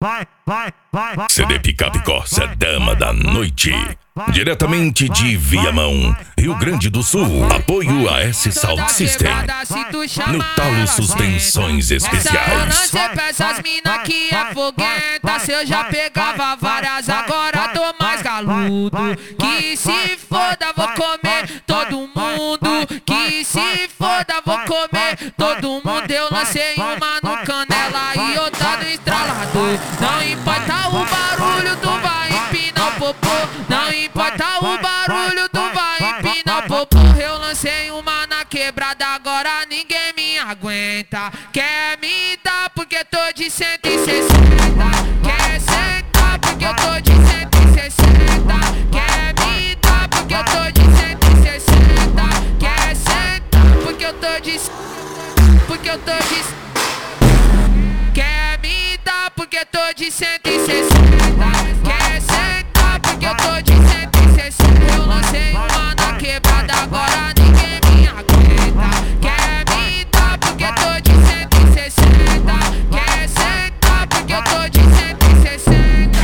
CD Picapicó, a dama da noite. Diretamente de Viamão, Rio Grande do Sul. Apoio a S Sound System. No Talo Suspensões Especiais. Cê peça as mina que é foguenta. Se eu já pegava várias, agora tô mais galudo. Que se foda, vou comer todo mundo. Que se foda, vou comer todo mundo. Eu lancei uma no Canela e outra no estralador. Não importa o barulho, tu vai empinar o popô. Não importa o barulho, tu vai empinar o popô. Eu lancei uma na quebrada, agora ninguém me aguenta. Quer me dar porque tô de 160. Quer sentar porque eu tô de 160. Quer me dar porque eu tô de 160. Quer sentar porque eu tô de... Porque eu tô de... Quer me dar porque eu tô de 160. Quer sentar porque eu tô de 160. Eu lancei uma na quebrada, agora ninguém me aguenta. Quer me dar porque eu tô de 160. Quer sentar porque eu tô de 160.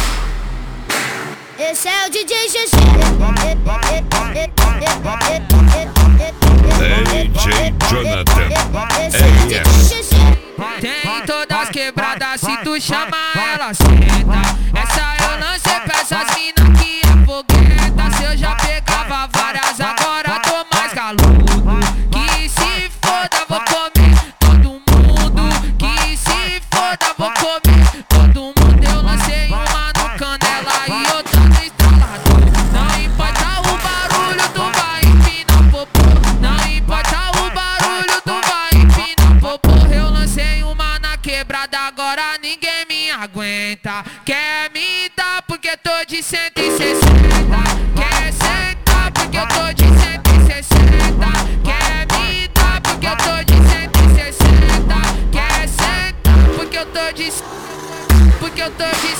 Esse é o DJ GG. DJ Jonathan. Tem todas as quebradas, se tu chama ela senta. Essa eu lancei pra essas mina que é fogueta. Se eu já pegava várias, agora tô mais galudo. Que se foda, vou comer todo mundo. Que se foda, vou comer todo mundo. Eu lancei uma no Canela e outra no estralador. Não importa o barulho, tu vai empinar o popô. Não importa o barulho, tu vai empinar o popô. Eu lancei uma na quebrada, agora ninguém me aguenta. Quer me dar porque tô de 160. Quer sentar porque eu tô de 160. Quer me dar porque eu tô de 160. Quer sentar porque eu tô de... Porque eu tô de...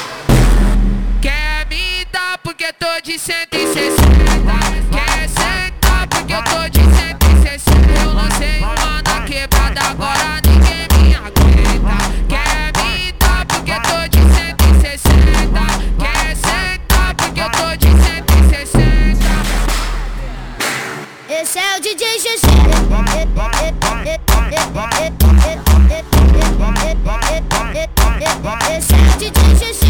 Quer me dar porque tô de 160. Quer sentar porque eu tô de 160. Eu lancei uma na quebrada, agora ninguém me aguenta. Quer me dar porque tô de 160. Quer sentar porque eu tô de 160. Esse é o DJ GG. Esse é o DJ GG.